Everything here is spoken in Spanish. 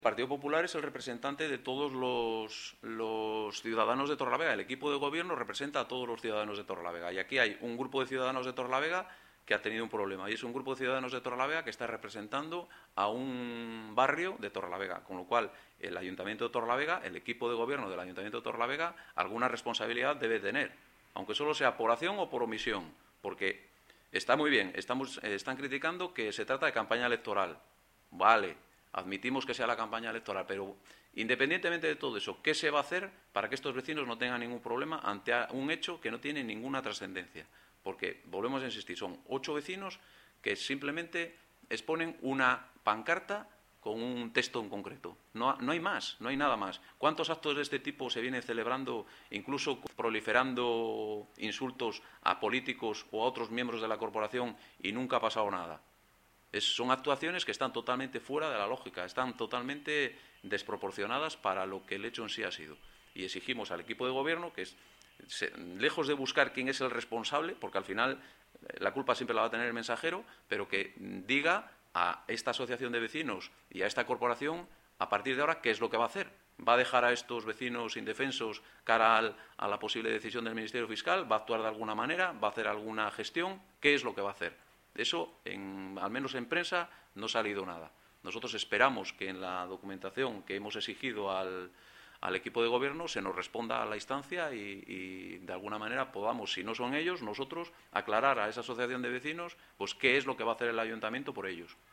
El Partido Popular es el representante de todos los ciudadanos de Torrelavega. El equipo de gobierno representa a todos los ciudadanos de Torrelavega. Y aquí hay un grupo de ciudadanos de Torrelavega que ha tenido un problema. Y es un grupo de ciudadanos de Torrelavega que está representando a un barrio de Torrelavega. Con lo cual, el Ayuntamiento de Torrelavega, el equipo de gobierno del Ayuntamiento de Torrelavega, alguna responsabilidad debe tener. Aunque solo sea por acción o por omisión. Porque está muy bien, están criticando que se trata de campaña electoral. Vale, admitimos que sea la campaña electoral, pero independientemente de todo eso, ¿qué se va a hacer para que estos vecinos no tengan ningún problema ante un hecho que no tiene ninguna trascendencia? Porque, volvemos a insistir, son 8 vecinos que simplemente exponen una pancarta con un texto en concreto. No hay más, no hay nada más. ¿Cuántos actos de este tipo se vienen celebrando, incluso proliferando insultos a políticos o a otros miembros de la corporación y nunca ha pasado nada? Son actuaciones que están totalmente fuera de la lógica, están totalmente desproporcionadas para lo que el hecho en sí ha sido. Y exigimos al equipo de gobierno que, lejos de buscar quién es el responsable, porque al final la culpa siempre la va a tener el mensajero, pero que diga a esta asociación de vecinos y a esta corporación a partir de ahora qué es lo que va a hacer. ¿Va a dejar a estos vecinos indefensos cara a la posible decisión del Ministerio Fiscal? ¿Va a actuar de alguna manera? ¿Va a hacer alguna gestión? ¿Qué es lo que va a hacer? De eso, al menos en prensa, no ha salido nada. Nosotros esperamos que en la documentación que hemos exigido al equipo de gobierno se nos responda a la instancia y de alguna manera podamos, si no son ellos, nosotros aclarar a esa asociación de vecinos pues qué es lo que va a hacer el ayuntamiento por ellos.